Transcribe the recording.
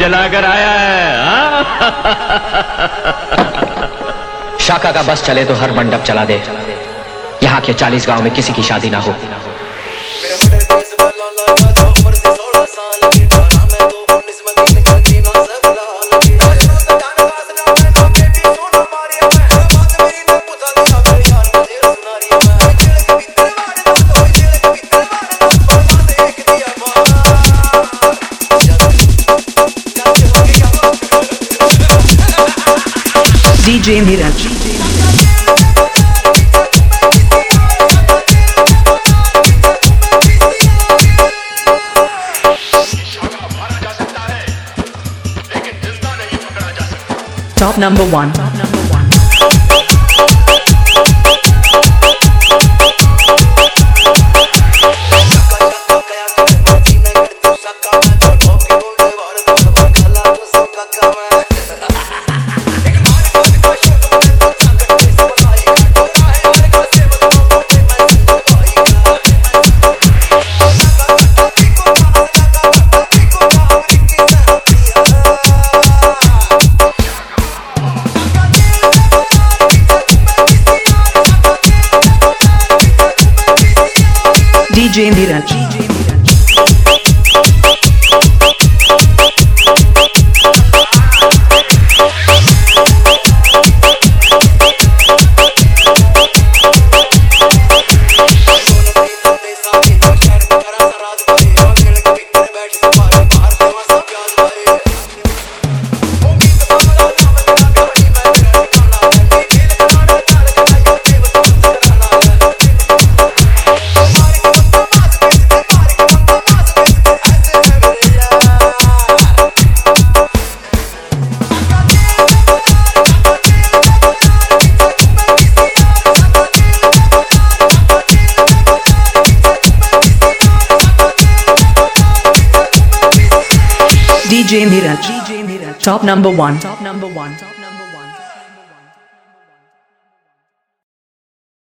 लाकर आया है। शाका का बस चले तो हर मंडप चला दे, यहाँ के 40 गांव में किसी की शादी ना हो। DJ Miraj. Top number one. DJ Miraj. DJ Miraj. Top number one.